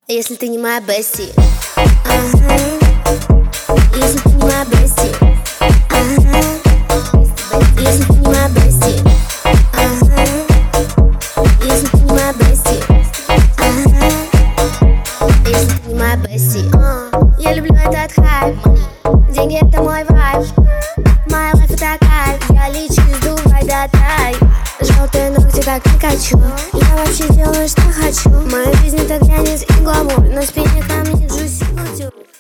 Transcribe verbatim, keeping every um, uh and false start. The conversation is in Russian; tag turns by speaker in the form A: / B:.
A: Если ты не моя бести, ага. Если ты не моя бести, ага. Если ты не моя бести, ага. Если ты не моя бести, ага. Если ты не моя бести, uh. Я люблю этот хайп. Деньги — это мой вайб. Моя лайф — это кайф. Я лечу, сдувай до тай. Желтые ногти как Пикачу. Я вообще делаю, что хочу. Моя жизнь — это глянец и гламур. На спине камни, джуси, кутюр.